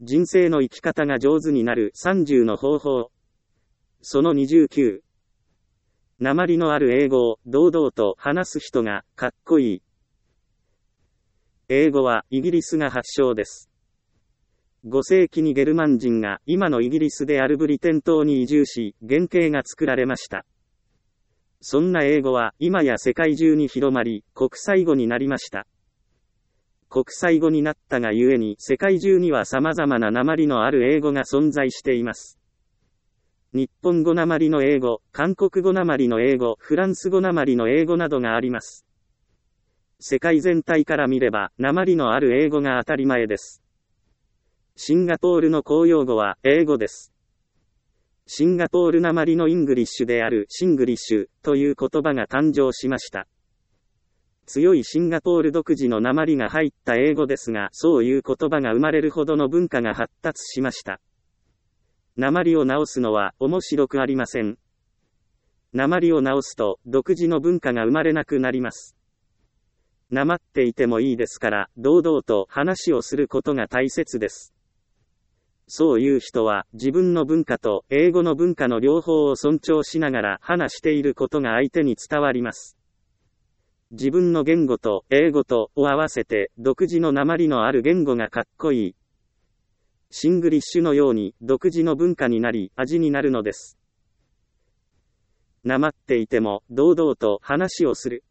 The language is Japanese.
人生の生き方が上手になる30の方法。その29。訛りのある英語を堂々と話す人がかっこいい。英語はイギリスが発祥です。5世紀にゲルマン人が今のイギリスであるブリテン島に移住し、原型が作られました。そんな英語は今や世界中に広まり、国際語になりました。国際語になったがゆえに世界中には様々な訛りのある英語が存在しています。日本語訛りの英語、韓国語訛りの英語、フランス語訛りの英語などがあります。世界全体から見れば、訛りのある英語が当たり前です。シンガポールの公用語は英語です。シンガポール訛りのイングリッシュであるシングリッシュという言葉が誕生しました。強いシンガポール独自の訛りが入った英語ですが、そういう言葉が生まれるほどの文化が発達しました。訛りを直すのは面白くありません。訛りを直すと独自の文化が生まれなくなります。訛っていてもいいですから、堂々と話をすることが大切です。そういう人は自分の文化と英語の文化の両方を尊重しながら話していることが相手に伝わります。自分の言語と英語とを合わせて独自の訛りのある言語がかっこいい。シングリッシュのように独自の文化になり味になるのです。訛っていても堂々と話をする。